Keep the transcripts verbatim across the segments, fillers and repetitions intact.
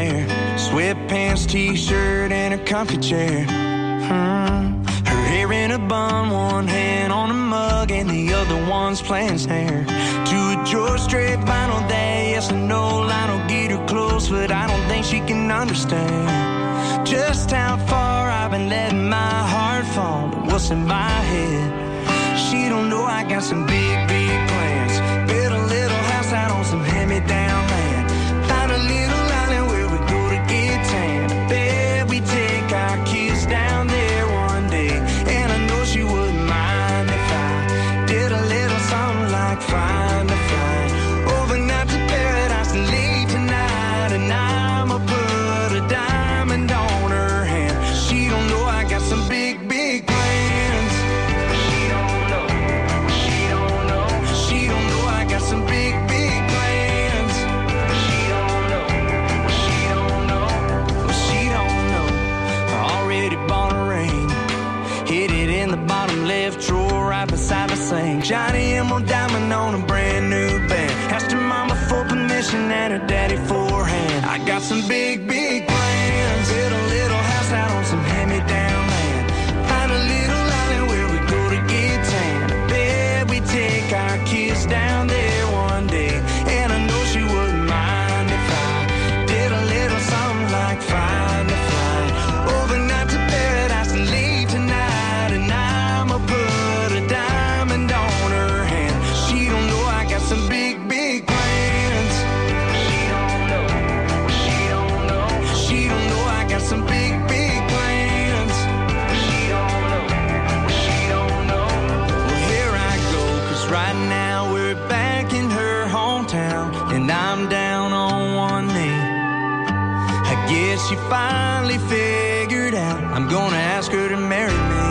hair, sweatpants, t-shirt, and her comfy chair. Hmm. Her hair in a bun, one hand on a mug, and the other one's playing snare. To a George Strait vinyl day, yes and no, Lionel get her close, but I don't think she can understand just how far I've been letting my heart fall to what's in my head. She don't know I got some big, big plans. Build a little house out on some hand-me-down land. Find a little island where we go to get tan. I bet we take our kids down there one day. And I know she wouldn't mind if I did a little something like find a fly overnight to paradise and leave tonight. And I'ma put a diamond on her hand. She don't know I got some big, big plans. She don't know. She don't know. She don't know I got some big, big plans. She don't know. She don't know. She don't know. I already bought a ring. Hid it in the bottom left drawer right beside the sink. Johnny Emerald diamond on a brand new band. Asked her mama for permission and her daddy for a hand. I got some big, big plans. Build a little house out on some hand-me-down land. Find a little island where we go to get tan. I bet we take our kids down there one day. And I know she wouldn't mind if I did a little something like find a fly overnight to paradise and leave tonight. And I'ma put a diamond on her hand. She don't know I got some big, big plans. She don't know. She don't know. She don't know I got some big, big plans. She don't know. She don't know. Well, here I go, 'cause right now we're back in her hometown, and I'm down on one knee. I guess she finally figured out I'm gonna ask her to marry me.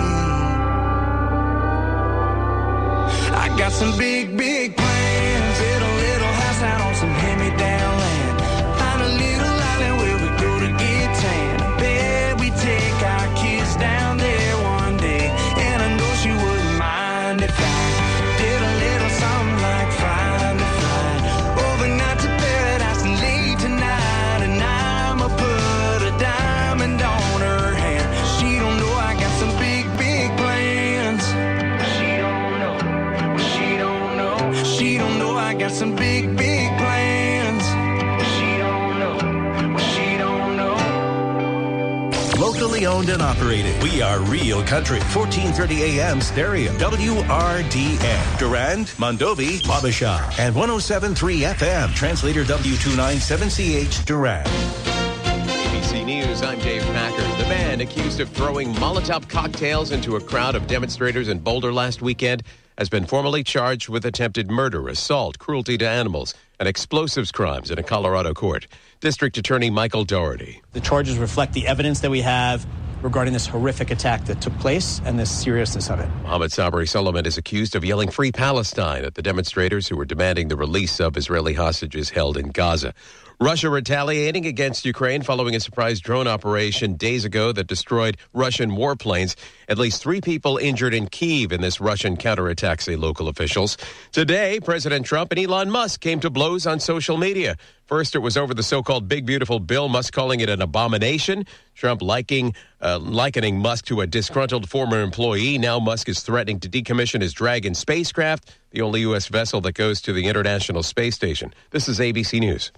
I got some big, big plans. Build a little house out on some hand-me-down land. Find a little island where we go to get tan. I bet we take our kids down there one day. And I know she wouldn't mind if I did a little something like find a fly overnight to paradise and leave tonight. And I'ma put a diamond on her hand. She don't know I got some big, big plans. She don't know. She don't know. She don't know I got some big, big plans. She don't know. She don't know. Locally owned and operated. We are Real Country. fourteen thirty A M stereo. W R D N. Durand, Mondovi, Wabasha. And one oh seven point three F M. Translator W two ninety-seven C H Durand. A B C News, I'm Dave Packer. The man accused of throwing Molotov cocktails into a crowd of demonstrators in Boulder last weekend has been formally charged with attempted murder, assault, cruelty to animals, and explosives crimes in a Colorado court. District Attorney Michael Doherty. The charges reflect the evidence that we have regarding this horrific attack that took place and the seriousness of it. Mohammed Sabri Solomon is accused of yelling "Free Palestine" at the demonstrators who were demanding the release of Israeli hostages held in Gaza. Russia retaliating against Ukraine following a surprise drone operation days ago that destroyed Russian warplanes. At least three people injured in Kyiv in this Russian counterattack, say local officials. Today, President Trump and Elon Musk came to blows on social media. First, it was over the so-called Big Beautiful Bill, Musk calling it an abomination. Trump liking, uh, likening Musk to a disgruntled former employee. Now Musk is threatening to decommission his Dragon spacecraft, the only U S vessel that goes to the International Space Station. This is A B C News.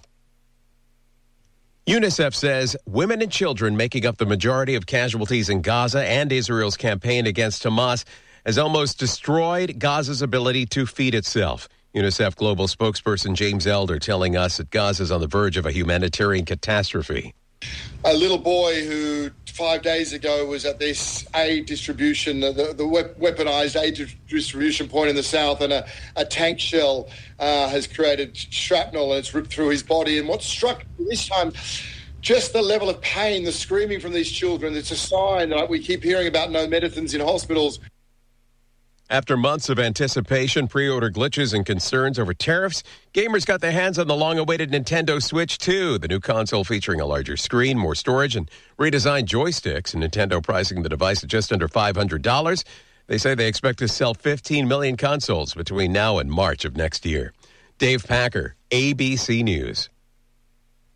UNICEF says women and children making up the majority of casualties in Gaza and Israel's campaign against Hamas has almost destroyed Gaza's ability to feed itself. UNICEF global spokesperson James Elder telling us that Gaza is on the verge of a humanitarian catastrophe. A little boy who five days ago was at this aid distribution, the, the weaponized aid distribution point in the south, and a, a tank shell uh, has created shrapnel and it's ripped through his body. And what struck me this time, just the level of pain, the screaming from these children. It's a sign that we keep hearing about no medicines in hospitals. After months of anticipation, pre-order glitches, and concerns over tariffs, gamers got their hands on the long-awaited Nintendo Switch two, the new console featuring a larger screen, more storage, and redesigned joysticks. And Nintendo pricing the device at just under five hundred dollars. They say they expect to sell fifteen million consoles between now and March of next year. Dave Packer, A B C News.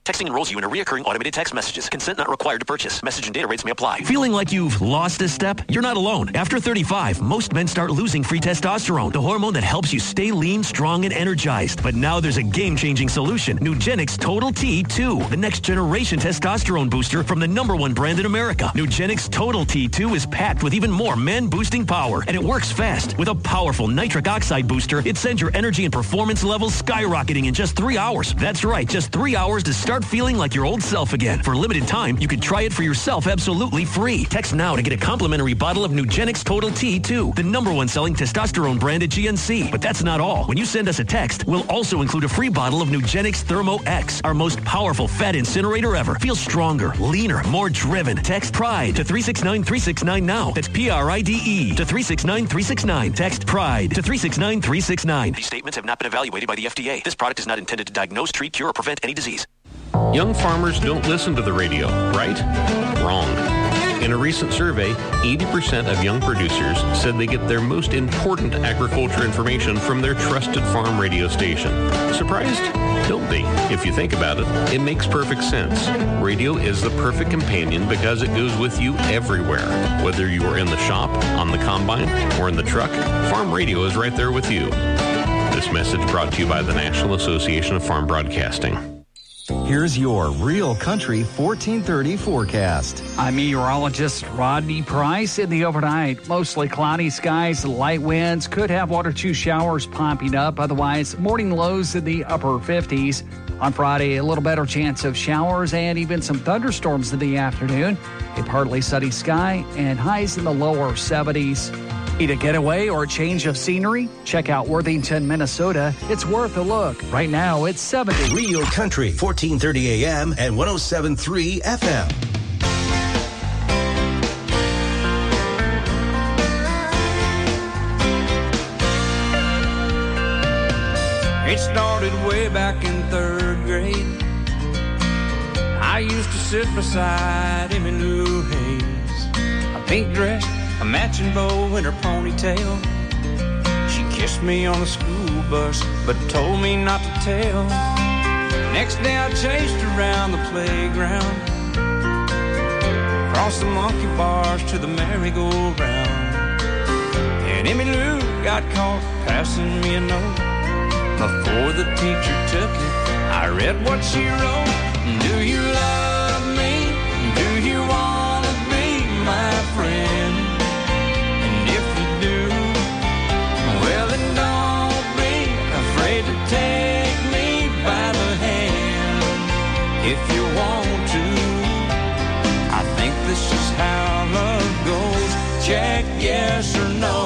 Texting enrolls you in a reoccurring automated text messages. Consent not required to purchase. Message and data rates may apply. Feeling like you've lost a step? You're not alone. After thirty-five, most men start losing free testosterone, the hormone that helps you stay lean, strong, and energized. But now there's a game-changing solution. Nugenix Total T two, the next generation testosterone booster from the number one brand in America. Nugenix Total T two is packed with even more man-boosting power, and it works fast. With a powerful nitric oxide booster, it sends your energy and performance levels skyrocketing in just three hours. That's right, just three hours to start feeling like your old self again. For a limited time, you can try it for yourself absolutely free. Text now to get a complimentary bottle of Nugenix Total T two, the number one selling testosterone brand at G N C. But that's not all. When you send us a text, we'll also include a free bottle of Nugenix Thermo X, our most powerful fat incinerator ever. Feel stronger, leaner, more driven. Text PRIDE to three six nine three six nine now. That's P R I D E to three six nine three six nine. Text PRIDE to three six nine three six nine. These statements have not been evaluated by the F D A. This product is not intended to diagnose, treat, cure, or prevent any disease. Young farmers don't listen to the radio, right? Wrong. In a recent survey, eighty percent of young producers said they get their most important agriculture information from their trusted farm radio station. Surprised? Don't be. If you think about it, it makes perfect sense. Radio is the perfect companion because it goes with you everywhere. Whether you are in the shop, on the combine, or in the truck, farm radio is right there with you. This message brought to you by the National Association of Farm Broadcasting. Here's your Real Country fourteen thirty forecast. I'm meteorologist Rodney Price. In the overnight, mostly cloudy skies, light winds, could have one or two showers popping up. Otherwise, morning lows in the upper fifties. On Friday, a little better chance of showers and even some thunderstorms in the afternoon. A partly sunny sky and highs in the lower seventies. Need a getaway or a change of scenery? Check out Worthington, Minnesota. It's worth a look. Right now, it's seventy. Real Country, fourteen thirty A M and one oh seven point three F M. It started way back in third grade. I used to sit beside Emmy Lou Hayes, a pink dress, a matching bow in her ponytail. She kissed me on the school bus, but told me not to tell. Next day I chased around the playground, across the monkey bars to the merry-go-round. And Emmy Lou got caught passing me a note. Before the teacher took it, I read what she wrote. Do you love me? Do you want to be my friend? And if you do, well then don't be afraid to take me by the hand. If you want to, I think this is how love goes. Check yes or no.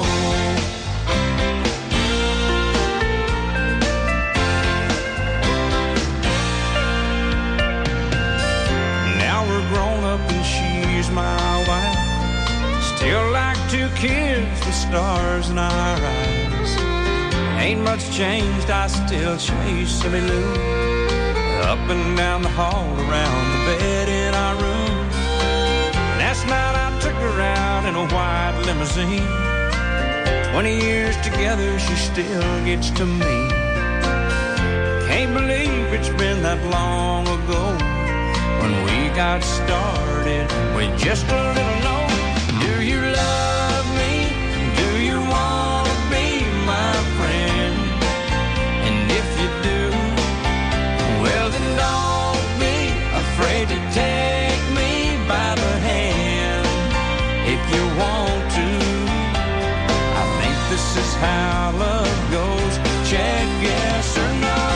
My wife, still like two kids with stars in our eyes. Ain't much changed, I still chase Emmy Lou up and down the hall, around the bed in our room. Last night I took her out in a white limousine. Twenty years together, she still gets to me. Can't believe it's been that long ago when we got started with just a little note. Do you love me? Do you want to be my friend? And if you do, well then don't be afraid to take me by the hand. If you want to, I think this is how love goes. Check yes or no.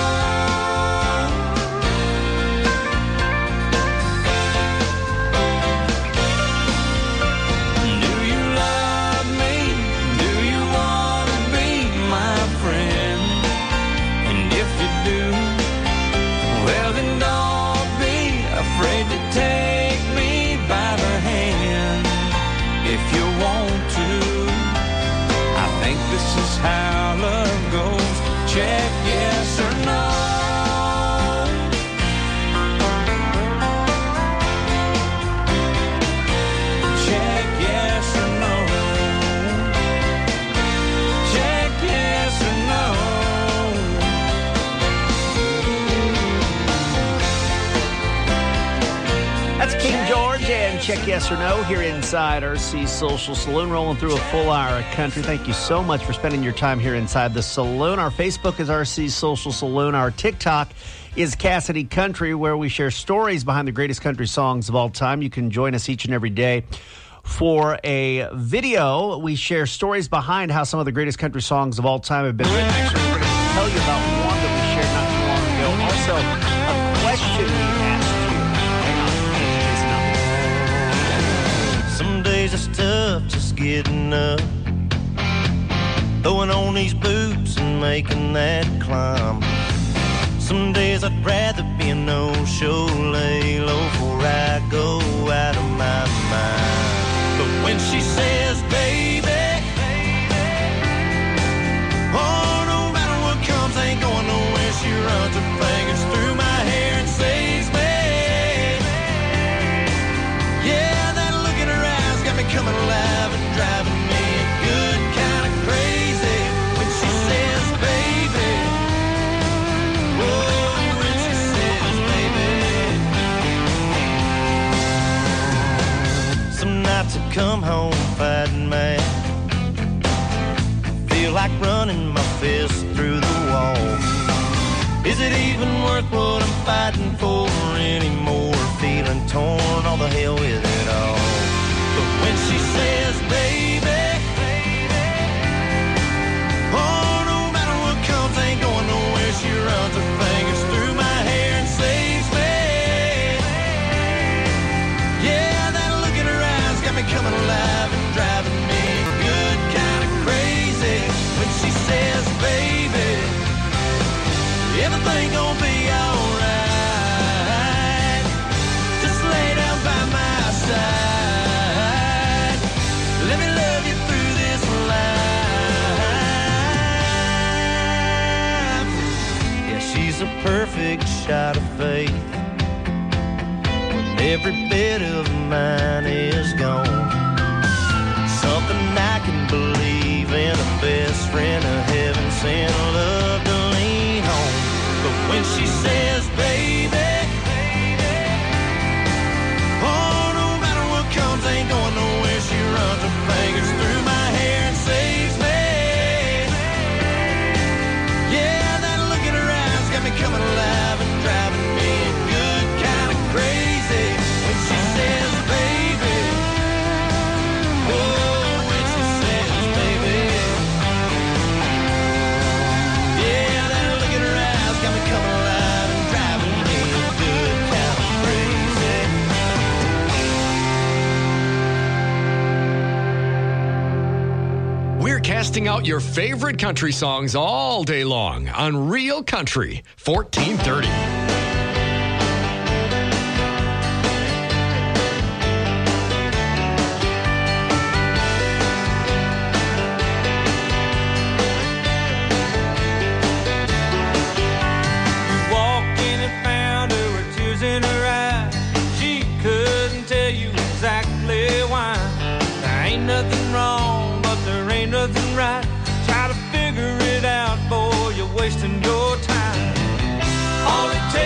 How love goes. Check yes or no. Check yes or no. Check yes or no. Check yes or no here inside R C Social Saloon, rolling through a full hour of country. Thank you so much for spending your time here inside the saloon. Our Facebook is R C Social Saloon. Our TikTok is Cassidy Country, where we share stories behind the greatest country songs of all time. You can join us each and every day for a video. We share stories behind how some of the greatest country songs of all time have been written. Actually, we're going to tell you about one that we shared not too long ago. Also, a question we asked you. Hang on. Some days it's tough just getting up, throwing on these boots and making that climb. Some days I'd rather be a no-show, lay low before I go out of my mind. But when she says, baby, oh, no matter what comes, ain't going nowhere. She runs her fingers through my hair and saves me. Yeah, that look in her eyes got me coming alive and driving me a good kind of crazy. When she says, baby, oh, when she says, baby. Some nights I come home fighting mad, feel like running my fist through the wall. Is it even worth what I'm fighting for anymore? Feeling torn, all the hell with it all. But when she says, baby, oh, no matter what comes, ain't going nowhere. She runs her fingers through my hair and saves me. Yeah, that look in her eyes got me coming alive and driving me good kind of crazy. When she says, baby, everything gonna be alright. Just lay down by my side. Let me love you through this life. Yeah, she's a perfect shot of faith when every bit of mine is gone. Something I can believe in, a best friend, a heaven sent love to lean on. But when she says, baby, oh, no matter what comes, ain't going nowhere. She runs her fingers through my hair and saves me. Yeah, that look in her eyes got me coming alive and driving me good kind of crazy. When she says, baby, oh, when she says, baby, yeah, that look in her eyes got me coming alive and driving me good kind of crazy. We're casting out your favorite country songs all day long on Real Country fourteen thirty. Walked in and found her with tears in her eyes. She couldn't tell you exactly why. There ain't nothing wrong, but there ain't nothing right. Try to figure it out, boy, you're wasting your time. All it takes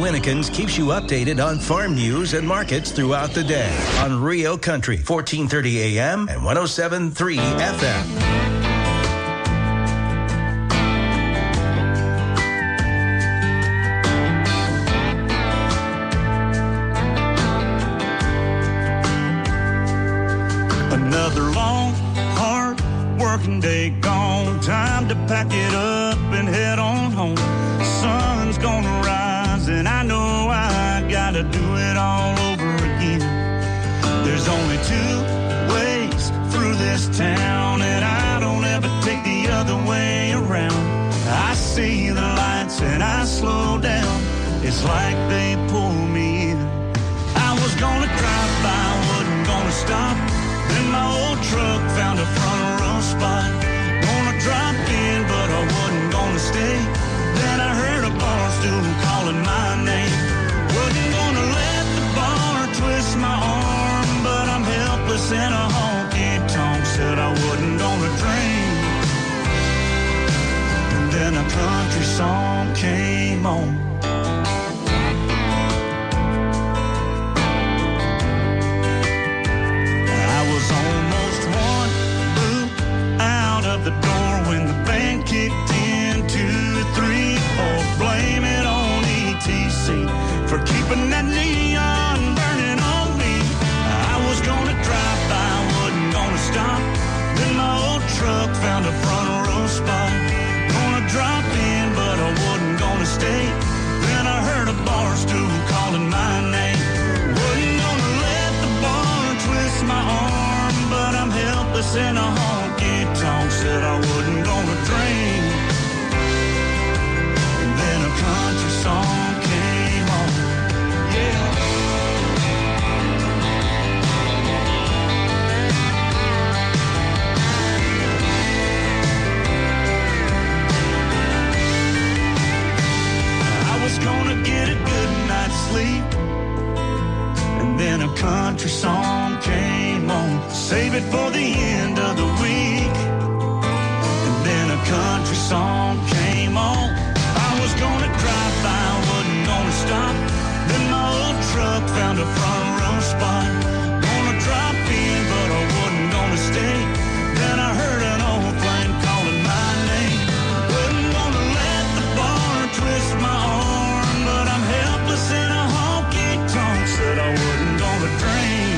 Dominicans keeps you updated on farm news and markets throughout the day on Rio Country, fourteen thirty A M and one oh seven point three F M. Another long, hard working day gone. Time to pack it up and head on home. Sun's gonna rise and I know I gotta do it all over again. There's only two ways through this town and I don't ever take the other way around. I see the lights and I slow down. It's like they pull me in. I was gonna drive by, wasn't gonna stop. Then my old truck found a front row spot. Gonna drop in, but I wasn't gonna stay. Then I heard a bar stool calling my name. Wasn't gonna let the bar twist my arm, but I'm helpless in a honky-tonk. Said I wasn't gonna drink. And then a country song came on. Almost one boot out of the door when the band kicked in. Two, three, four. Blame it on E T C for keeping that neon burning on me. I was gonna drive by, wasn't gonna stop. Then my old truck found a front row spot. Gonna drop in, but I wasn't gonna stay. Then I heard a bar stool calling my name. Wasn't gonna let the bar twist my arm, but I'm helpless in a honky-tonk. Said I wasn't gonna drink. And then a country song came on. Yeah. I was gonna get a good night's sleep. And then a country song came on. Save it for the end of the week. And then a country song came on. I was gonna drive by, wasn't gonna stop. Then my old truck found a front row spot. Gonna drop in, but I wasn't gonna stay. Then I heard an old flame calling my name. Wasn't gonna let the bar twist my arm, but I'm helpless in a honky-tonk. Said I wasn't gonna dream.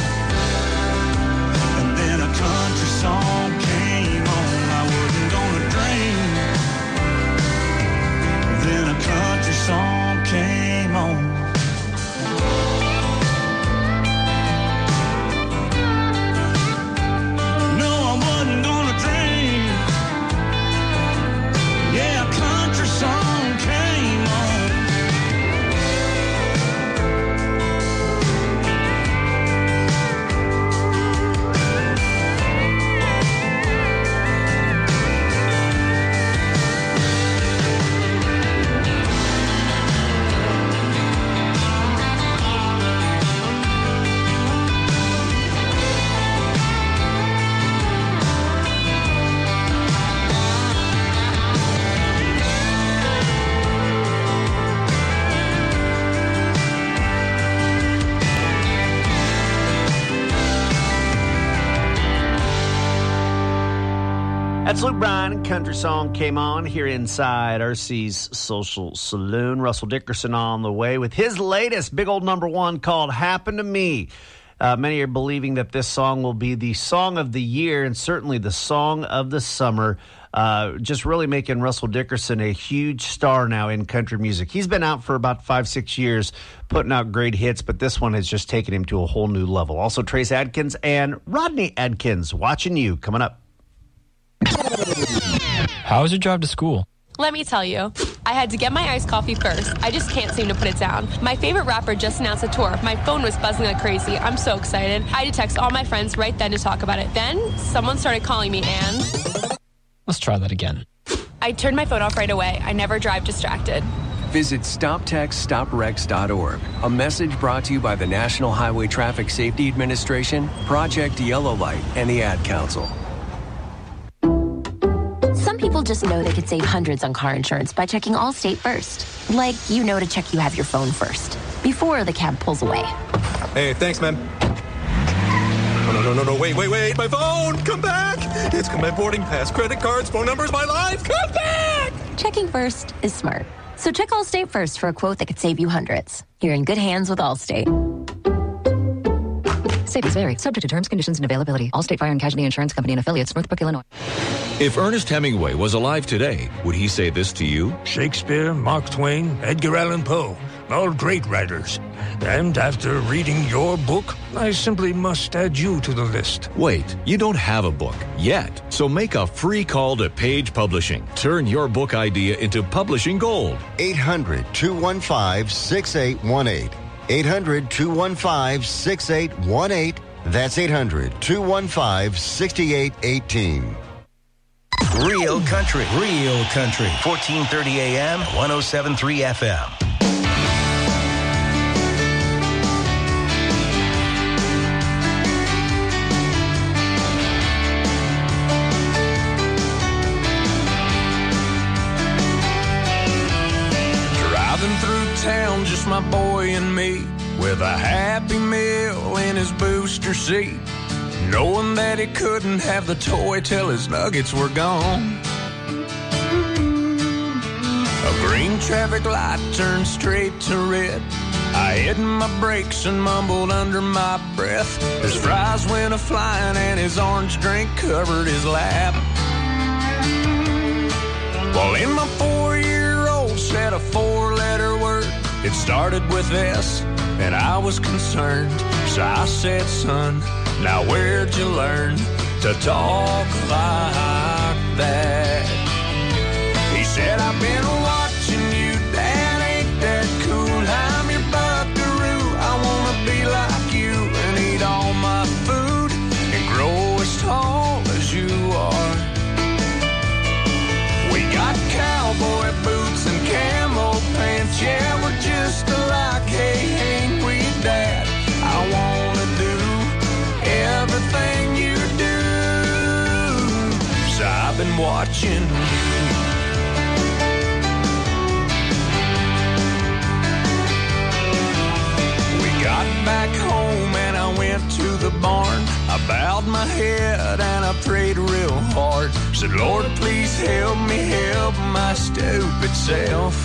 And then a country song came on. I wasn't gonna dream. Then a country song came on. No, I wasn't gonna dream. Yeah, a country song came on. That's Luke Bryan and Country Song came on here inside R C's Social Saloon. Russell Dickerson on the way with his latest big old number one called Happen to Me. Uh, many are believing that this song will be the song of the year and certainly the song of the summer. Uh, just really making Russell Dickerson a huge star now in country music. He's been out for about five, six years putting out great hits, but this one has just taken him to a whole new level. Also, Trace Adkins and Rodney Adkins, Watching You, coming up. How was your drive to school? Let me tell you, I had to get my iced coffee first. I just can't seem to put it down. My favorite rapper just announced a tour. My phone was buzzing like crazy. I'm so excited. I had to text all my friends right then to talk about it. Then someone started calling me and... Let's try that again. I turned my phone off right away. I never drive distracted. Visit stop text stop wrecks dot org. A message brought to you by the National Highway Traffic Safety Administration, Project Yellow Light, and the Ad Council. Some people just know they could save hundreds on car insurance by checking Allstate first. Like, you know to check you have your phone first, before the cab pulls away. Hey, thanks, man. Oh, no, no, no, no, wait, wait, wait. My phone! Come back! It's got my boarding pass, credit cards, phone numbers, my life. Come back! Checking first is smart. So check Allstate first for a quote that could save you hundreds. You're in good hands with Allstate. Savings vary. Subject to terms, conditions, and availability. Allstate Fire and Casualty Insurance Company and Affiliates, Northbrook, Illinois. If Ernest Hemingway was alive today, would he say this to you? Shakespeare, Mark Twain, Edgar Allan Poe, all great writers. And after reading your book, I simply must add you to the list. Wait, you don't have a book yet. So make a free call to Page Publishing. Turn your book idea into publishing gold. eight hundred, two one five, six eight one eight. eight hundred, two one five, six eight one eight. That's eight hundred, two one five, six eight one eight. Real country, real country. fourteen thirty A M, one oh seven point three F M. Driving through town, just my boy and me, with a Happy Meal in his booster seat, knowing that he couldn't have the toy till his nuggets were gone. A green traffic light turned straight to red. I hit my brakes and mumbled under my breath. His fries went a-flying and his orange drink covered his lap. Well, in my four-year-old said a four-letter word. It started with S, and I was concerned. So I said, son, now where'd you learn to talk like that? He said, I've been watching you, Dad, ain't that cool? I'm your buckaroo, I wanna be like you and eat all my food and grow as tall as you are. We got cowboy boots and camo pants, yeah, we're just alike, hey, ain't we, Dad? I wanna do everything you do, so I've been watching you. We got back home and I went to the barn. I bowed my head and I prayed real hard. Said, Lord, please help me help my stupid self.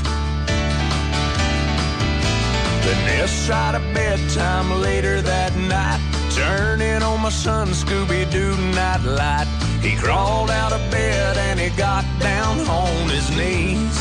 The nest side of bedtime later that night, turning on my son Scooby-Doo night light. He crawled out of bed and he got down on his knees.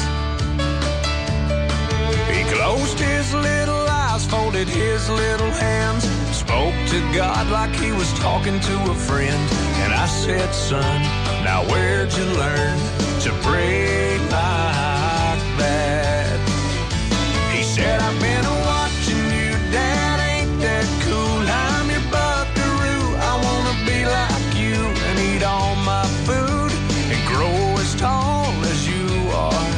He closed his little eyes, folded his little hands, spoke to God like he was talking to a friend. And I said, son, now where'd you learn to pray like that? He said, I've been watching you, Dad, ain't that cool? I'm your buckaroo, I wanna be like you and eat all my food and grow as tall as you are.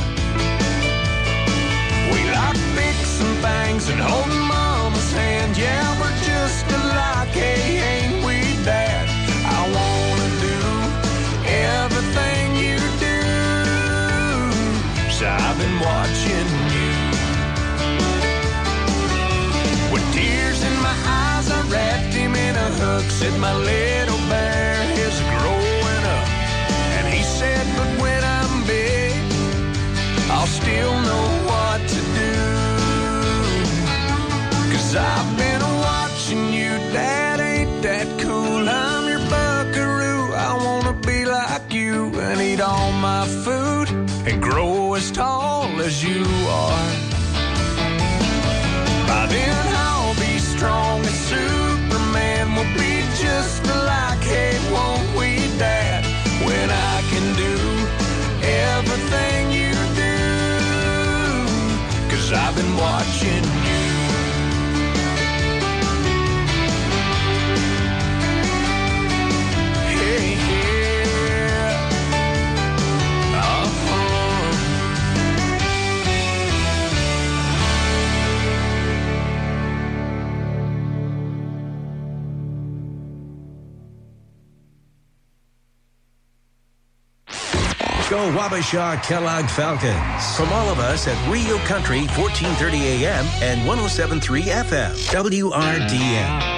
We like fixing things and holding Mama's hand, yeah, we're just alike, hey, ain't we, Dad? I wanna do everything you do, so I've been watching you. With tears in my eyes, I wrapped him in a hug, said my little bear is growing up. And he said, but when I'm big, I'll still know what to do. Cause I've been watching you, Dad, ain't that cool? I'm your buckaroo, I wanna be like you and eat all my food and grow as tall as you are. By then I'll be strong as Superman, we'll be just alike, hey, won't we, Dad? When I can do everything you do, cause I've been watching you. Hey, yeah. Uh-huh. Go Wabasha Kellogg Falcons. From all of us at Rio Country, fourteen thirty A M and one oh seven point three F M, W R D N.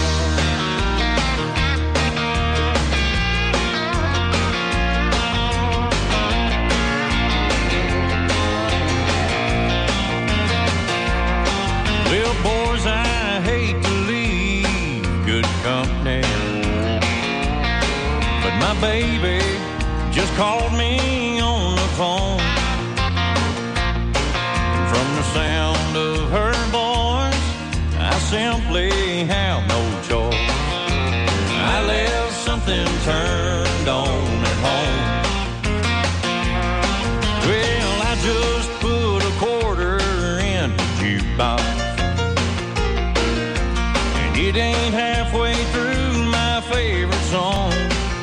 Well, boys, I hate to leave good company, but my baby just called me on the phone. From the sound of her voice, I simply have no choice. I left something turned on at home. Well, I just put a quarter in the jukebox, and it ain't halfway through my favorite song.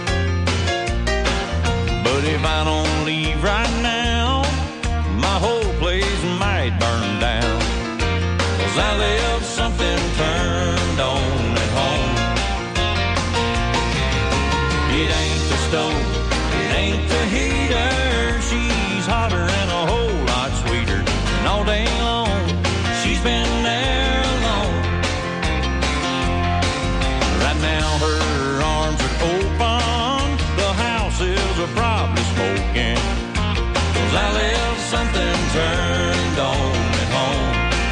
But if I don't leave right now, my whole place might burn down, 'cause I left something turned on at home. It ain't the stove, it ain't the heater, she's hotter and a whole lot sweeter, and all day long she's been there alone. Right now her arms are open, the house is a probably smoking, 'cause I left something turned on at home.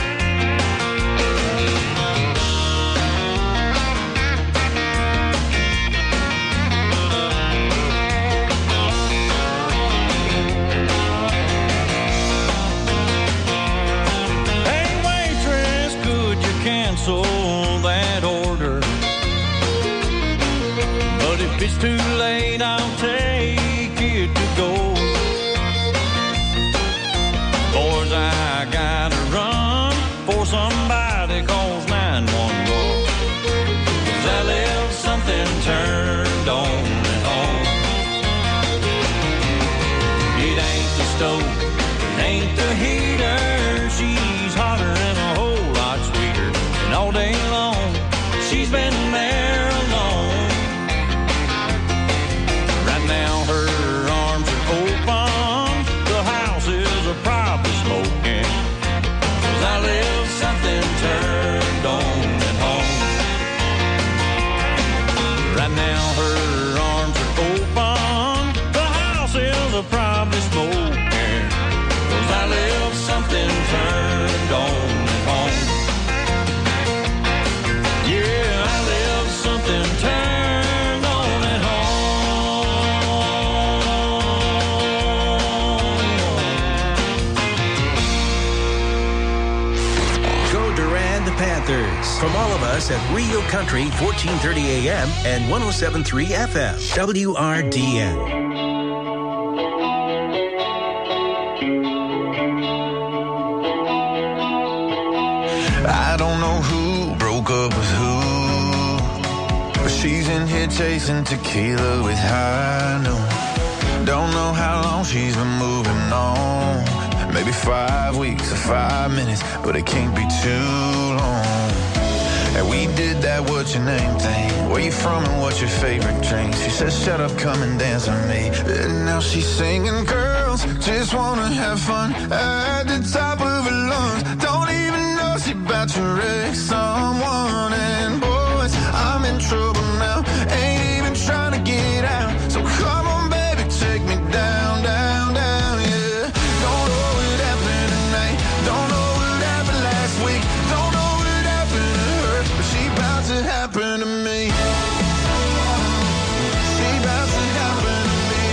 Hey waitress, could you cancel that order? But if it's too late, I'll take it to go. Boys, I gotta run for somebody calls nine one one, 'cause I left something turned on at home. It ain't the stove, it ain't the heater, she's hotter and a whole lot sweeter, and all day long she's been there alone. Right now her arms are open, the house is a probably smoking, 'cause I left something turned on at home. Right now her arms are open, the house is a probably smoking, 'cause I left something turned on at home. Yeah, I left something turned on at home. Go Durand Panthers. From all of us at Rio Country, fourteen thirty A M and one oh seven point three F M, W R D N. I don't know who broke up with who, but she's in here chasing tequila with high noon. Don't know how long she's been moving on, maybe five weeks or five minutes, but it can't be too long. And we did that what's your name thing, where you from and what's your favorite drink. She said shut up, come and dance with me, and now she's singing girls just wanna have fun at the top of her lungs. Don't even know she about to wreck someone. And boys, I'm in trouble now, ain't even trying to get out, so come on baby, take me down, down, down, yeah. Don't know what happened tonight, don't know what happened last week, don't know what happened to her, but she about to happen to me. She about to happen to me.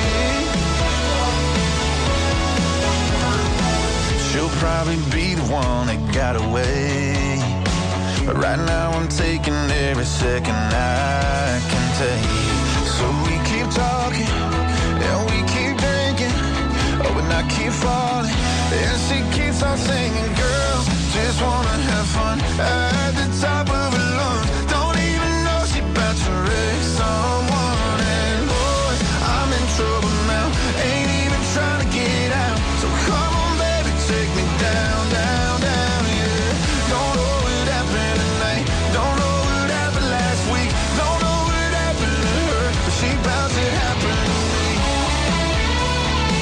She'll probably be the one that got away, but right now I'm taking every second I can take. So we keep talking, and we keep drinking, oh, and I keep falling, and she keeps on singing, girls just wanna have fun at the top of her lungs. Don't even know she about to wreck someone. And boys, I'm in trouble now, ain't even trying to get out, so come on baby, take me down, down, down, yeah. Don't know what happened tonight, don't know what happened last week, don't know what happened to her, but she about to happen to me.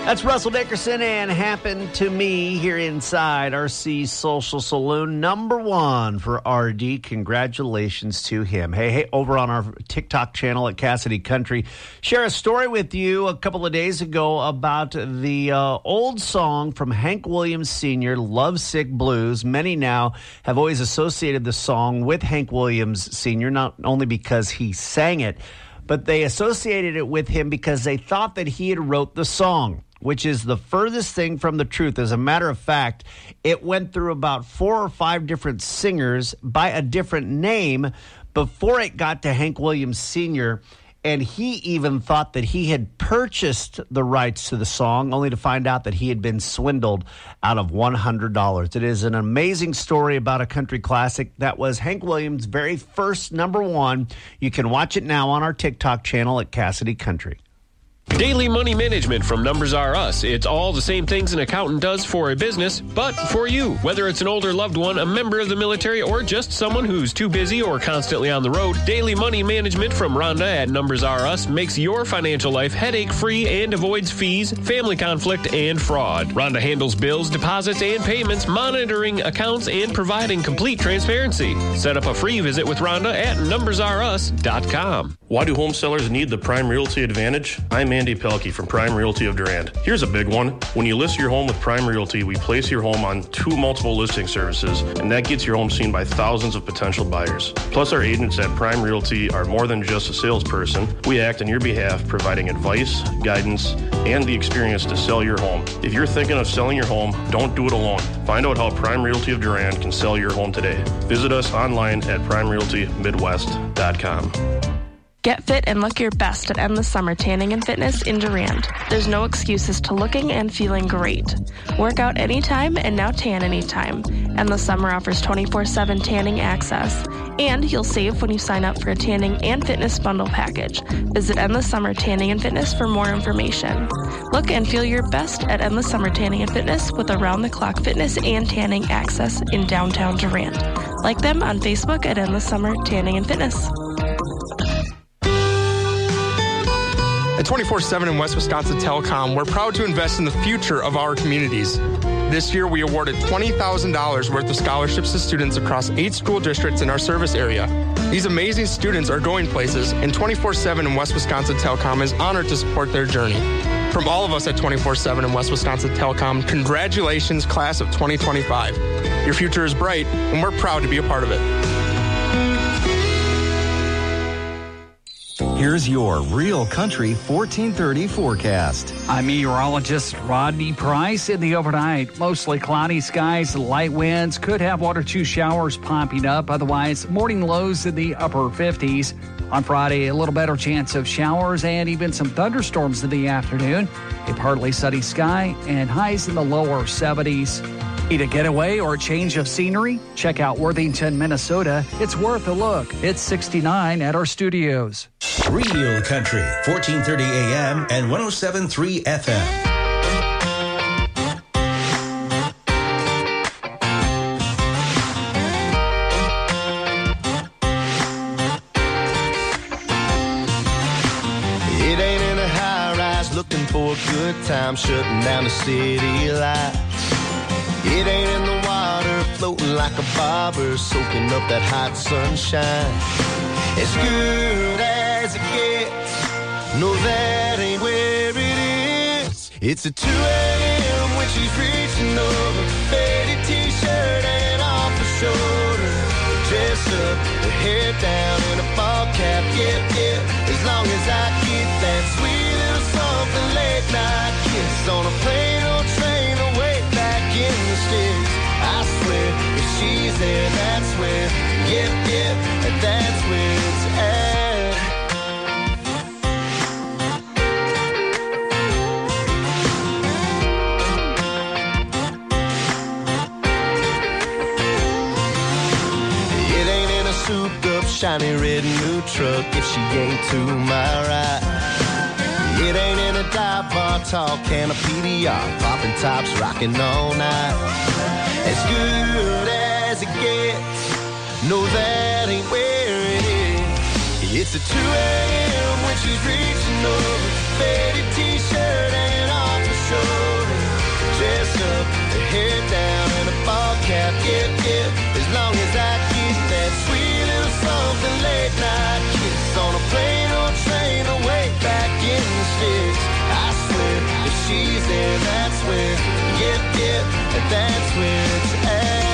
That's Russell Dickerson and Happened to Me here inside R C Social Saloon. Number one for R D. Congratulations to him. Hey, hey, over on our TikTok channel at Cassidy Country, share a story with you a couple of days ago about the uh, old song from Hank Williams Senior, Lovesick Blues. Many now have always associated the song with Hank Williams Senior, not only because he sang it, but they associated it with him because they thought that he had wrote the song, which is the furthest thing from the truth. As a matter of fact, it went through about four or five different singers by a different name before it got to Hank Williams Senior, and he even thought that he had purchased the rights to the song, only to find out that he had been swindled out of one hundred dollars. It is an amazing story about a country classic that was Hank Williams' very first number one. You can watch it now on our TikTok channel at Cassidy Country. Daily money management from Numbers R Us. It's all the same things an accountant does for a business, but for you. Whether it's an older loved one, a member of the military, or just someone who's too busy or constantly on the road, daily money management from Rhonda at Numbers R Us makes your financial life headache-free and avoids fees, family conflict, and fraud. Rhonda handles bills, deposits, and payments, monitoring accounts, and providing complete transparency. Set up a free visit with Rhonda at numbers r us dot com. Why do home sellers need the Prime Realty Advantage? I'm Andy Pelkey from Prime Realty of Durand. Here's a big one. When you list your home with Prime Realty, we place your home on two multiple listing services, and that gets your home seen by thousands of potential buyers. Plus, our agents at Prime Realty are more than just a salesperson. We act on your behalf, providing advice, guidance, and the experience to sell your home. If you're thinking of selling your home, don't do it alone. Find out how Prime Realty of Durand can sell your home today. Visit us online at prime realty midwest dot com. Get fit and look your best at Endless Summer Tanning and Fitness in Durand. There's no excuses to looking and feeling great. Work out anytime and now tan anytime. Endless Summer offers twenty-four seven tanning access. And you'll save when you sign up for a tanning and fitness bundle package. Visit Endless Summer Tanning and Fitness for more information. Look and feel your best at Endless Summer Tanning and Fitness with around-the-clock fitness and tanning access in downtown Durand. Like them on Facebook at Endless Summer Tanning and Fitness. At twenty-four seven and West Wisconsin Telecom, we're proud to invest in the future of our communities. This year, we awarded twenty thousand dollars worth of scholarships to students across eight school districts in our service area. These amazing students are going places, and twenty-four seven and West Wisconsin Telecom is honored to support their journey. From all of us at twenty-four seven and West Wisconsin Telecom, congratulations, class of twenty twenty-five. Your future is bright, and we're proud to be a part of it. Here's your Real Country fourteen thirty forecast. I'm meteorologist Rodney Price. In the overnight, mostly cloudy skies, light winds, could have one or two showers popping up. Otherwise, morning lows in the upper fifties. On Friday, a little better chance of showers and even some thunderstorms in the afternoon. A partly sunny sky and highs in the lower seventies. Need a getaway or a change of scenery? Check out Worthington, Minnesota. It's worth a look. It's sixty-nine at our studios. Real Country, fourteen thirty A M and one oh seven point three F M. It ain't in a high rise looking for a good time, shutting down the city lights. It ain't in the water floating like a bobber, soaking up that hot sunshine. As good as it gets, no, that ain't where it is. It's a two a.m. when she's reaching over, faded t-shirt hanging off her shoulder, dressed up, her hair down in a ball cap, yep, yep. As long as I get that sweet little something late night kiss on a plane or train away back in the sticks. I swear, if she's there, that's where, yep, yep, that's where it's at. It ain't in a souped-up, shiny red new truck if she ain't to my right. It ain't in a dive bar, tall can of P D R, popping tops, rocking all night. As good as it gets, no, that ain't where it is. It's a two a.m. when she's reaching over, faded t-shirt hanging off her shoulder, dressed up, the hair down, and a ball cap. Yep, yep. As long as I get that sweet little something late night kiss on a plane or train away back in the sticks. I swear, if she's there, that's where. Yep, yep, that's where it's at.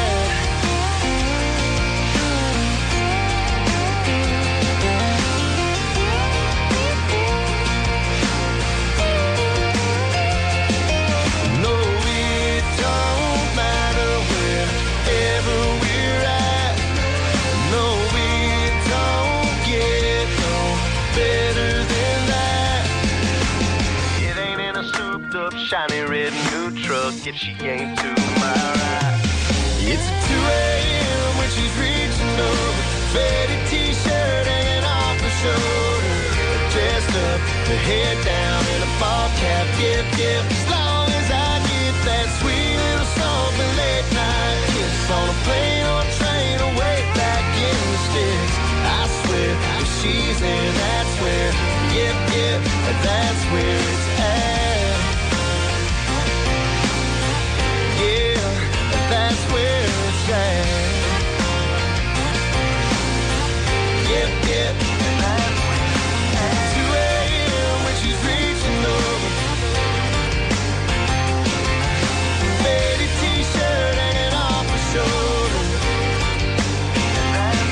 Shiny red new truck, yet she ain't to my right. It's two a.m. when she's reaching over, faded t-shirt hanging off her shoulder, dressed up, her hair down, and a ball cap. Yep, yep. As long as I get that sweet little something late night kiss on a plane or train away back in the sticks. I swear, if she's there, that's where. Yep, yep, that's where it's at. That's where it's at. Yep, yep. That's where it's at. two a.m. when she's reaching over, faded t-shirt hanging off her shoulder. That's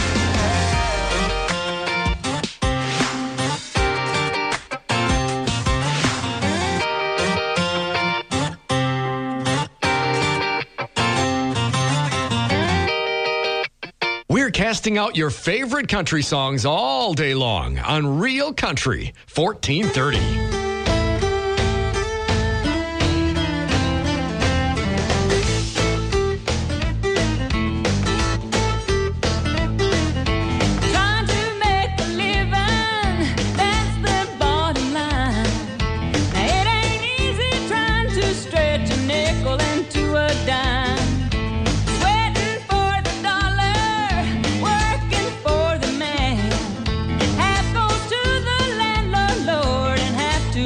We're casting out your favorite country songs all day long on Real Country fourteen thirty. Half goes to the landlord, Lord, and half to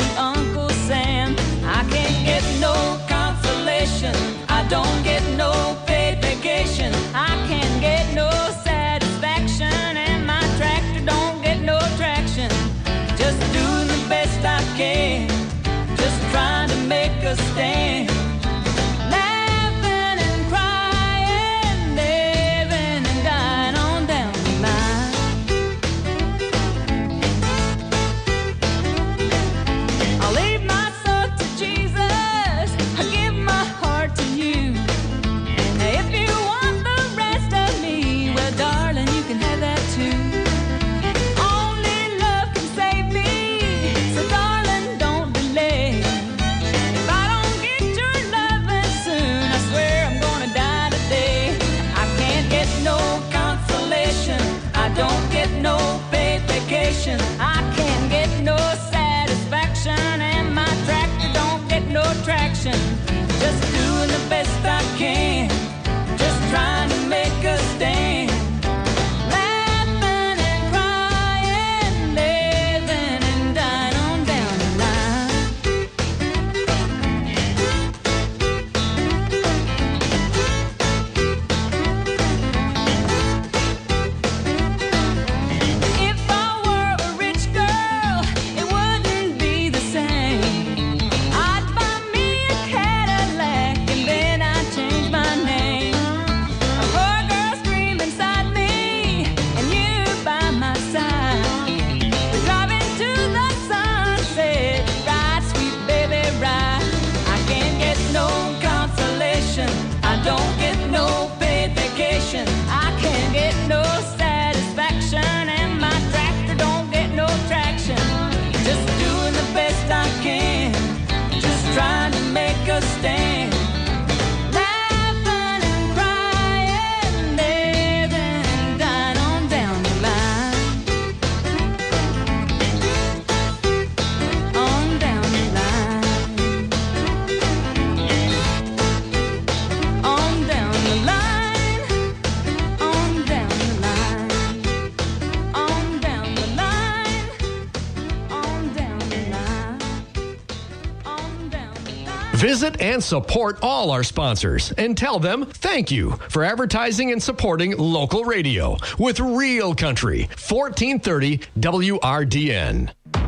Visit and support all our sponsors and tell them thank you for advertising and supporting local radio with Real Country, fourteen thirty W R D N.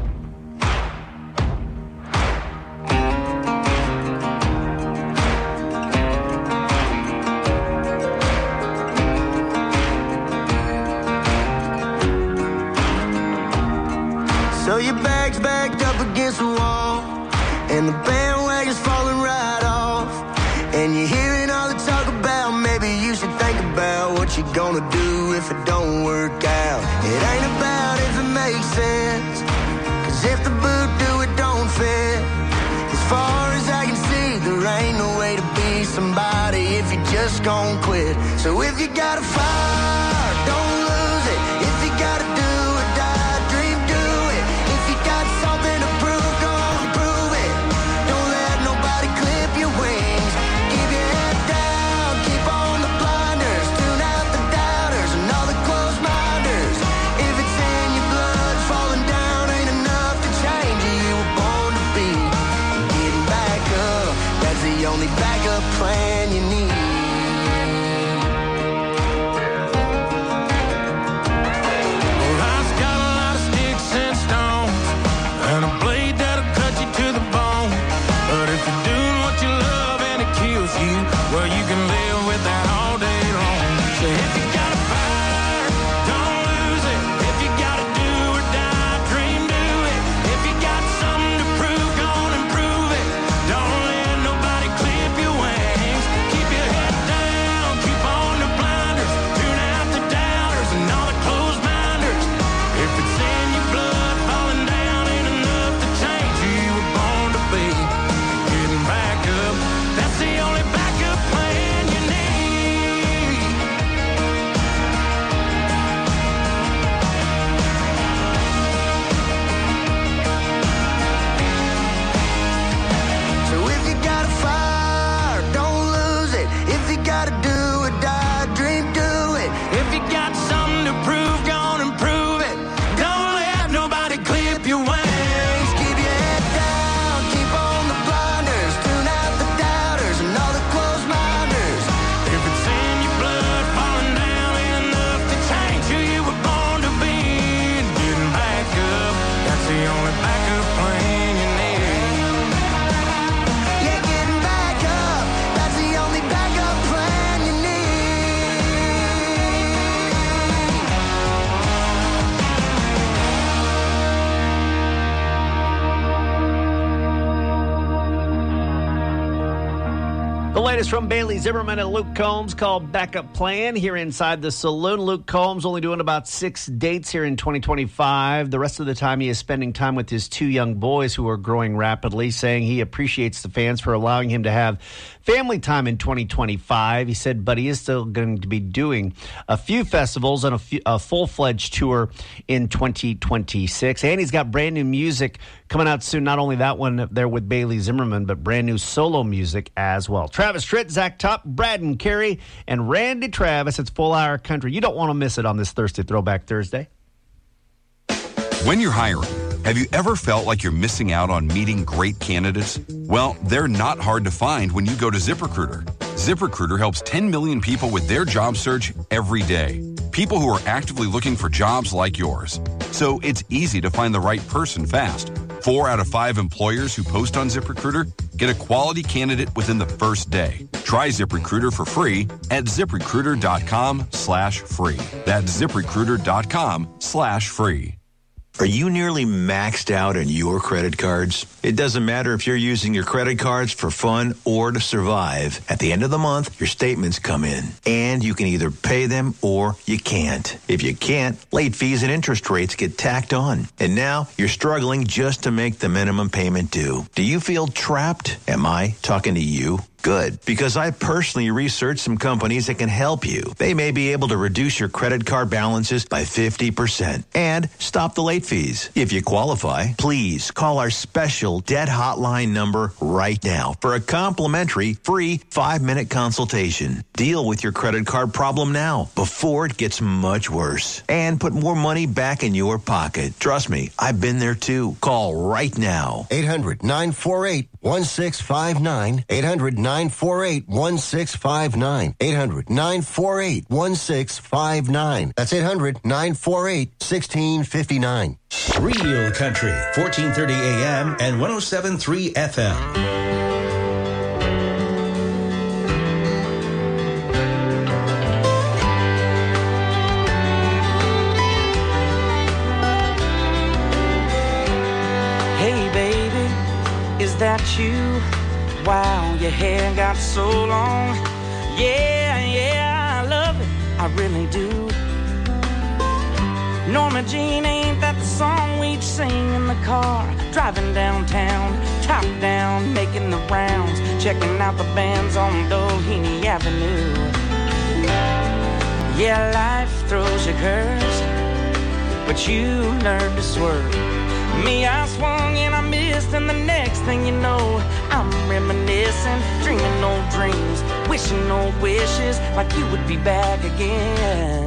So your bag's backed up against the wall, and the bandwagon's falling right off, and you're hearing all the talk about maybe you should think about what you're gonna do if it don't work out. It ain't about if it makes sense, cause if the boot do, it don't fit. As far as I can see, there ain't no way to be somebody if you just gon' quit. So if you got a fire, don't lose it. If you gotta do or die, dream, do it. If you got something to prove, go on and prove it. Don't let nobody clip your wings. Keep your head down, keep on the blinders. Tune out the doubters and all the closed minders. If it's in your blood, falling down ain't enough to change you. You were born to be getting back up. That's the only backup plan you need. Well, you can live with that all day long. So if you got a fire, don't lose it. If you got to do or die, dream, do it. If you got something to prove, go on and prove it. Don't let nobody clip your wings. Keep your head down, keep on the blinders. Tune out the doubters and all the closed minders. If it's in your blood, falling down ain't enough to change who you were born to be. Getting back up, that's the only backup plan you need. So if you got a fire, don't lose it. If you got to do or die, dream, do it. If you got something to prove, go on and prove it. Don't let nobody clip your wings. Keep your head down, keep on the blinders. Tune out the doubters and all the closed minders. If it's in your blood, falling down ain't enough to change who you were born to be. And getting back up, that's the only backup plan you need. Yeah, getting back up, that's the only backup plan you need. The latest from Bailey Zimmerman and Luke Combs called Backup Plan here inside the saloon. Luke Combs only doing about six dates here in twenty twenty-five. The rest of the time he is spending time with his two young boys who are growing rapidly, saying he appreciates the fans for allowing him to have family time in twenty twenty-five. He said, but he is still going to be doing a few festivals and a, few, a full-fledged tour in twenty twenty-six. And he's got brand new music coming out soon. Not only that one there with Bailey Zimmerman, but brand new solo music as well. Travis Tritt, Zach Top, Brad and Carey, and Randy Travis. It's Full Hour Country. You don't want to miss it on this Thursday Throwback Thursday. When you're hiring, have you ever felt like you're missing out on meeting great candidates? Well, they're not hard to find when you go to ZipRecruiter. ZipRecruiter helps ten million people with their job search every day. People who are actively looking for jobs like yours. So it's easy to find the right person fast. Four out of five employers who post on ZipRecruiter get a quality candidate within the first day. Try ZipRecruiter for free at ZipRecruiter.com slash free. That's ZipRecruiter.com slash free. Are you nearly maxed out on your credit cards? It doesn't matter if you're using your credit cards for fun or to survive. At the end of the month, your statements come in, and you can either pay them or you can't. If you can't, late fees and interest rates get tacked on. And now you're struggling just to make the minimum payment due. Do you feel trapped? Am I talking to you? Good, because I personally researched some companies that can help you. They may be able to reduce your credit card balances by fifty percent and stop the late fees. If you qualify, please call our special debt hotline number right now for a complimentary free five-minute consultation. Deal with your credit card problem now before it gets much worse and put more money back in your pocket. Trust me, I've been there too. Call right now. eight hundred nine four eight one six five nine. eight hundred nine four eight one six five nine. eight hundred nine four eight one six five nine. That's eight hundred nine four eight one six five nine. Real Country, fourteen thirty A M and one oh seven point three F M. Hey baby, is that you? Wow, your hair got so long. Yeah, yeah, I love it, I really do. Norma Jean, ain't that the song we'd sing in the car? Driving downtown, top down, making the rounds, checking out the bands on Doheny Avenue. Yeah, life throws you curves, but you learn to swerve. Me, I swung and I missed, and the next thing you know, I'm reminiscing, dreaming old dreams, wishing old wishes, like you would be back again.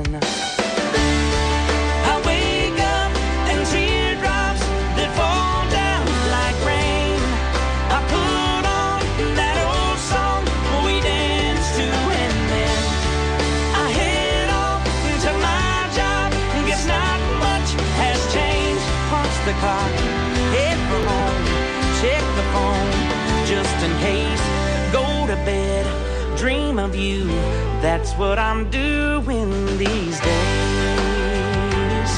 I wake up and teardrops that fall down like rain. I put on that old song we danced to, and then I head off to my job. Guess not much has changed. Punch the clock, head for home, check the phone, just in case. Go to bed, dream of you. That's what I'm doing these days.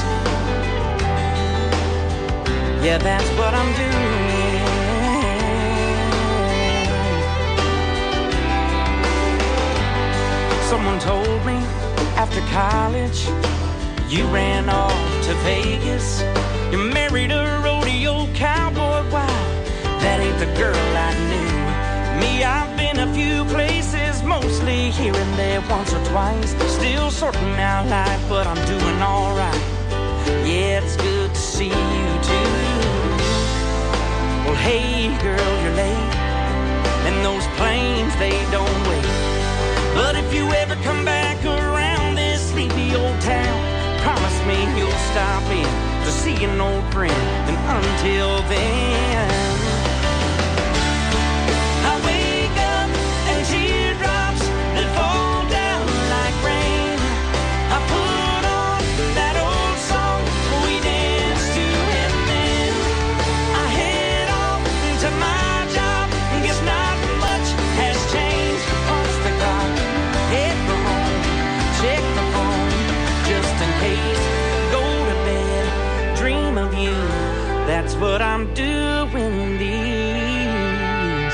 Yeah, that's what I'm doing. Someone told me after college you ran off to Vegas. You married a rodeo cowboy. Wow, that ain't the girl I knew. Me, I've been a few places, mostly here and there, once or twice. Still sorting out life, but I'm doing all right. Yeah, it's good to see you too. Well, hey girl, you're late, and those planes, they don't wait. But if you ever come back around this sleepy old town, promise me you'll stop in to see an old friend. And until then, I wake up and teardrops that fall down like rain. I put on that old song we danced to, and then I head off to my job. Guess not much has changed. Punch the clock, head for home, check the phone, just in case. Go to bed, dream of you. That's what I'm doing these.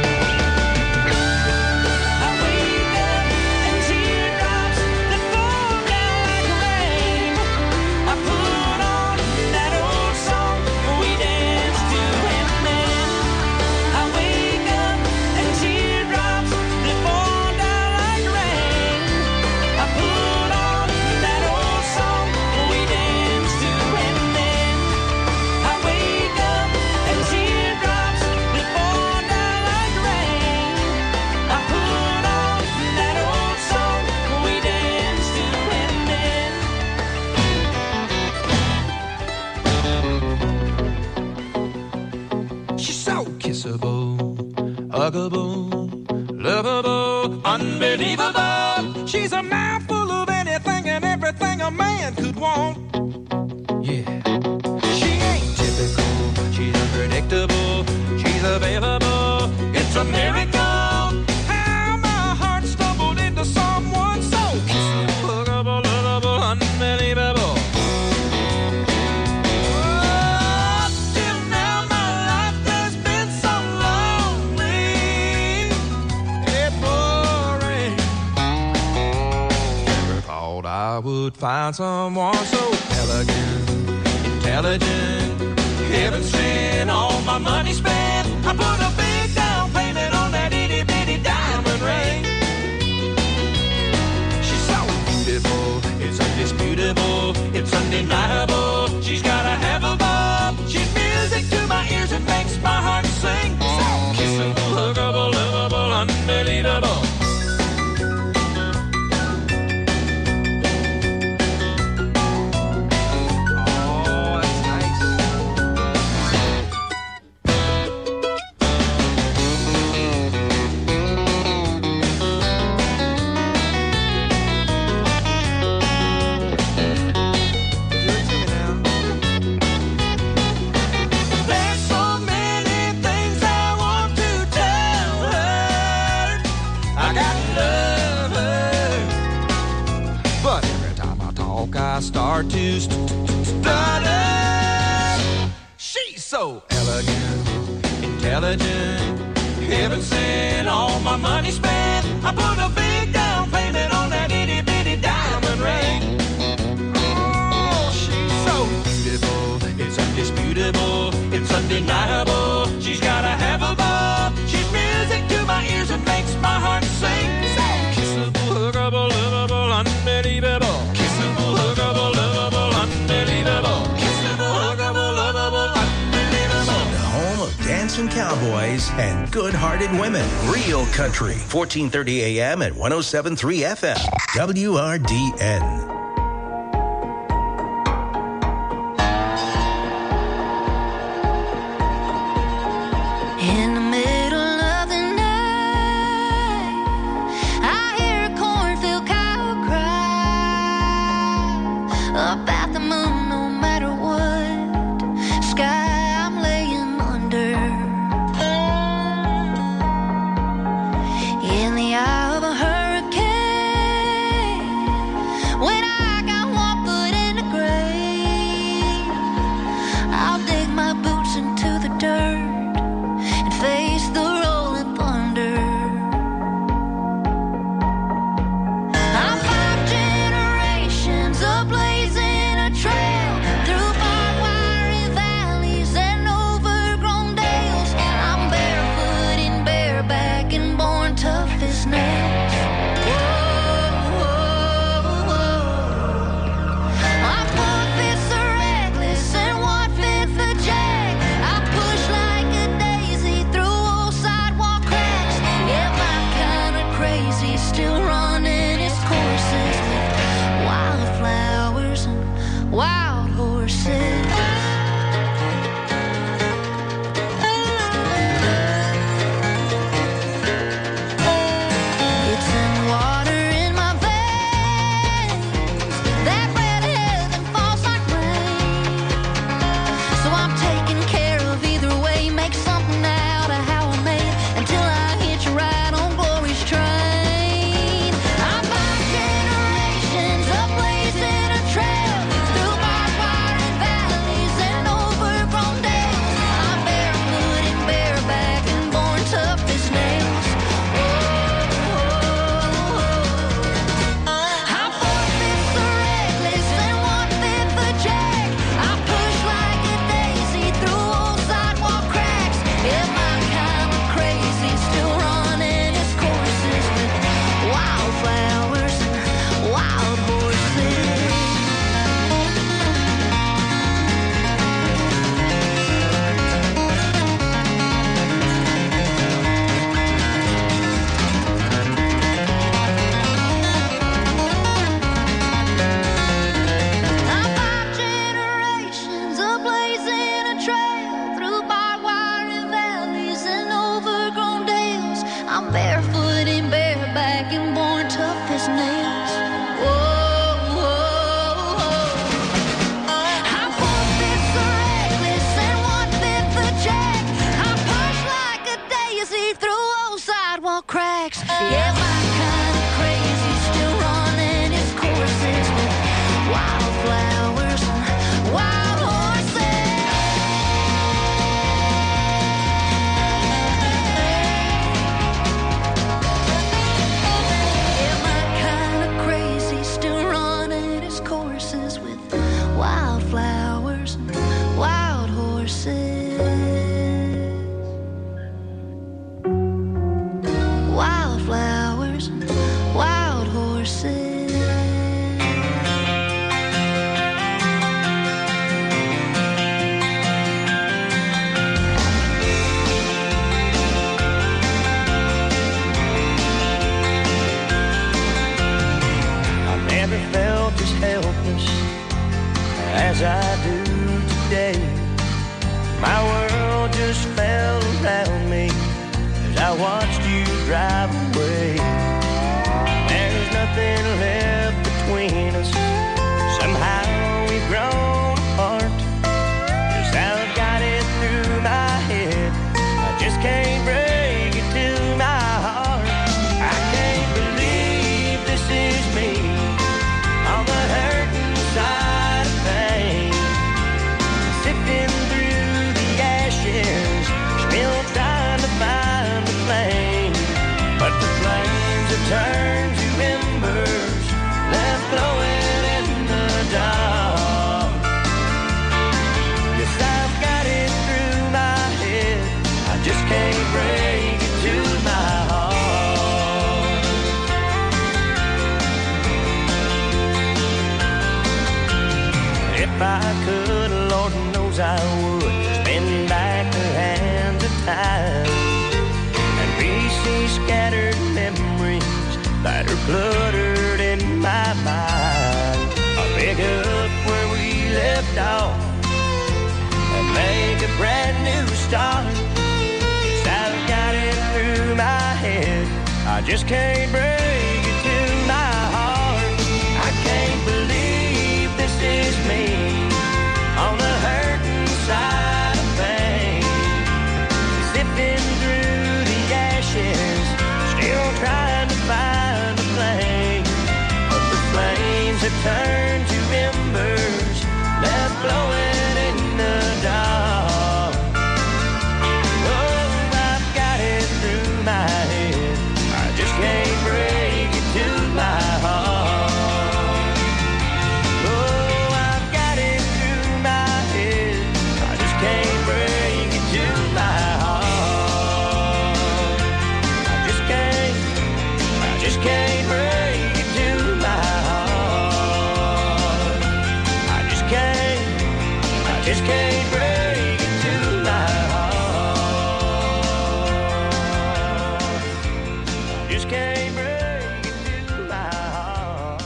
I wake up and teardrops that fall down like rain. I put on that old song we danced to, and then I wake up and teardrops that fall down like rain. I put on that old song we danced to, and then I wake up and teardrops that fall down like rain. I put on that old song we danced to, and then She's so kissable, huggable, lovable, unbelievable. She's a mouthful of anything and everything a man could want. Yeah. She ain't typical, she's unpredictable, she's available. It's a miracle how my heart stumbled into someone so kissable, huggable, lovable, unbelievable. Oh, till now my life has been so lonely and boring. Never thought I would find someone so elegant, intelligent, heaven sent. All my money spent, I put a big down payment on that itty bitty dime. undeniable. She's got a hell of a bob. She's music to my ears and makes my heart sing. So kissable, huggable, lovable, unbelievable. Start to stutter. She's so elegant, intelligent, heaven sent. All my money spent. I put a big down payment on that itty bitty diamond ring. Oh, she's so beautiful, it's undisputable, it's undeniable. She's got a hell of a bob. She's music to my ears and makes my heart sing. So kissable, huggable, lovable, unbelievable. Kissable, huggable, lovable, unbelievable. Kissable, huggable, lovable, unbelievable. The home of dancing cowboys and good-hearted women. Real Country, fourteen thirty A M at one oh seven point three F M. W R D N. In the middle of the night, I hear a cornfield cow cry about the moon. No matter what sky I'm laying under, in the eye of a hurricane, when I got one foot in the grave, I'll dig my boots into the dirt and face the rolling thunder. I'm five generations of blazing a trail through barbed wire valleys and overgrown dales. I'm barefoot and bareback and born tough as nails. Whoa, whoa, whoa. I'm four-fifths a reckless and one-fifth a jack. I push like a daisy through old sidewalk cracks. Yeah, my kind of crazy, still running its courses with wildflowers and wild horses. It's in water in my veins that red heaven falls like rain. So I'm taking care of either way, make something out of how I made until I hit you right on glory's train. I'm five generations of blazing a trail through barbed wire and valleys and overgrown dales. I'm barefoot and bareback and born tough as nails. I'm four-fifths a reckless and one-fifth a jack. I push like a daisy through old sidewalk cracks. Yeah, my kind of crazy, still running its courses with wildflowers and wild horses. I'm five generations of blazing a trail through barbed wire and valleys and overgrown dales. I'm barefoot and bareback and born tough as nails. Whoa, whoa, whoa. I'm four-fifths a reckless and one-fifth a jack. I push like a daisy through old sidewalk cracks. Yeah, my kind of crazy, still running its courses with wildflowers and wild horses. Yeah, my kind of crazy, still running its courses with wildflowers and wild horses. Wildflowers and wild horses. My world just fell around me as I watched you drive away. There's nothing left between us. Somehow we've grown apart. Yes, I've got it through my head. I just can't break it to my heart. I can't believe this is me on the hurting side of pain, sifting through the ashes, still trying to find the flame. But the flames have turned to embers, left glowing in the dark. Yes, I've got it through my head, I just can't break it to my heart. If I could, Lord knows I would, spin back the hands of time and re-see scattered memories that are cluttered in my mind. I'll pick up where we left off and make a brand new start. Yes, I've got it through my head, I just can't break it to my heart. I can't believe this is me on the hurting side of pain, sifting through the ashes, still trying to find a flame. But the flames have turned to embers, left glowing in the dark. Oh, I've got it through my head, I just can't break it to my heart. Oh, I've got it through my head, I just can't break it to my heart. I just can't, I just can't break it to my heart. I just can't, I just can't break it to my heart. I just can't break it to my heart.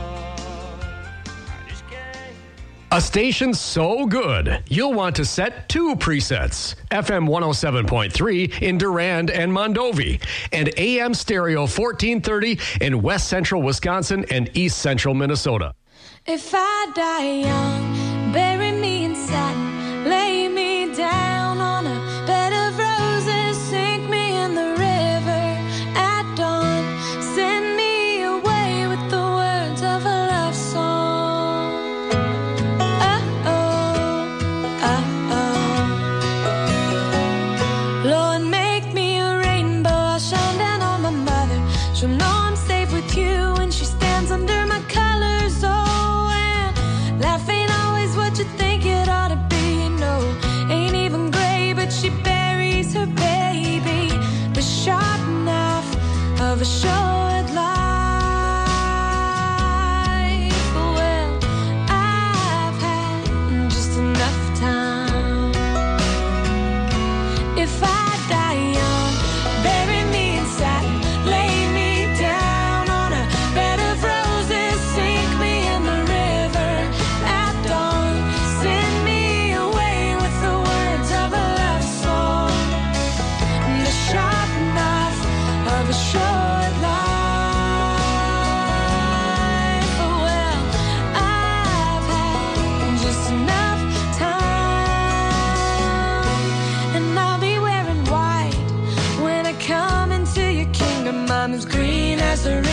I just can't. A station so good, you'll want to set two presets. F M one oh seven point three in Durand and Mondovi, and A M Stereo fourteen thirty in West Central Wisconsin and East Central Minnesota. If I die young, bury me in satin, lay me down on a bed of roses, sink me in the river at dawn, send me away with the words of a love song. Oh, oh, oh, oh. Lord, make me a rainbow, I'll shine down on my mother. She'll know I'm safe with you when she stands under my colors. Oh, and life ain't always what you think it ought to be. No, ain't even gray, but she buries her baby. The sharp knife of a short life. Well, I've had just enough time. If I die young, bury me in satin, lay me down on a bed of roses, sink me in the river at dawn, send me away with the words of a love song. The sharp knife of a short life. Well, I've had just enough time, and I'll be wearing white when I come into your kingdom. I'm as green as the